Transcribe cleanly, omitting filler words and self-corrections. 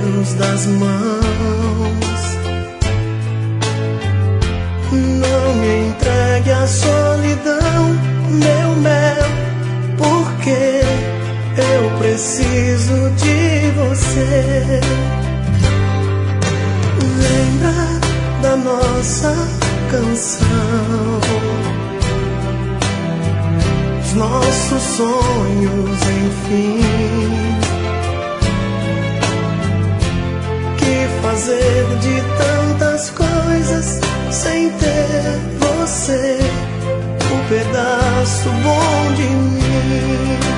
Deus das mãos. Não me entregue à solidão, meu mel, porque eu preciso de você. Lembra da nossa canção, os nossos sonhos, enfim. Que fazer de tantas coisas sem ter você, um pedaço bom de mim.